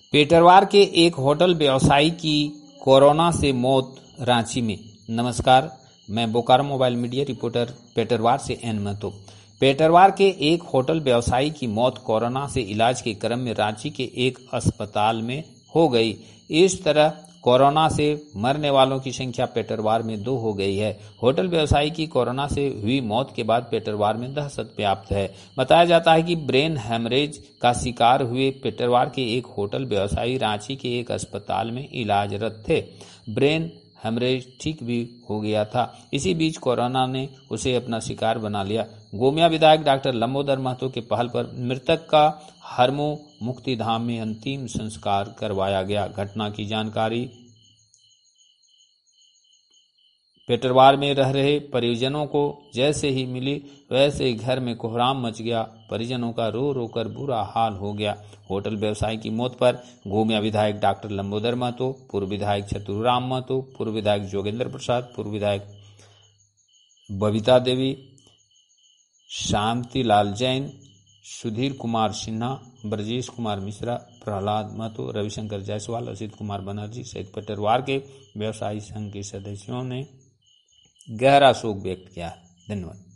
पेटरवार के एक होटल व्यवसायी की कोरोना से मौत रांची में। नमस्कार, मैं Bokaro mobile media reporter Petarwar से एन महतो। पेटरवार के एक होटल व्यवसायी की मौत कोरोना से इलाज के क्रम में रांची के एक अस्पताल में हो गई। इस तरह कोरोना से मरने वालों की संख्या पेटरवार में 2 हो गई है। होटल व्यवसायी की कोरोना से हुई मौत के बाद पेटरवार में दहशत व्याप्त है। बताया जाता है कि ब्रेन हेमरेज का शिकार हुए पेटरवार के एक होटल व्यवसायी रांची के एक अस्पताल में इलाजरत थे। ब्रेन हेमरेज ठीक भी हो गया था। इसी बीच कोरोना ने उसे अपना शिकार बना लिया। गोमिया विधायक डॉक्टर लंबोदर महतो के पहल पर मृतक का हरमो मुक्तिधाम में अंतिम संस्कार करवाया गया। घटना की जानकारी पेटरवार में रह रहे परिजनों को जैसे ही मिली वैसे ही घर में कोहराम मच गया। परिजनों का रो रो कर बुरा हाल हो गया। होटल व्यवसायी की मौत पर गोमिया विधायक डॉक्टर लंबोदर महतो, पूर्व विधायक चतुराम महतो, पूर्व विधायक जोगेंद्र प्रसाद, पूर्व विधायक बबीता देवी, शांतिलाल जैन, सुधीर कुमार सिन्हा, ब्रजेश कुमार मिश्रा, प्रहलाद महतो, रविशंकर जायसवाल, असित कुमार बनर्जी सहित पेटरवार के व्यवसायी संघ के सदस्यों ने गहरा शोक व्यक्त किया है। धन्यवाद।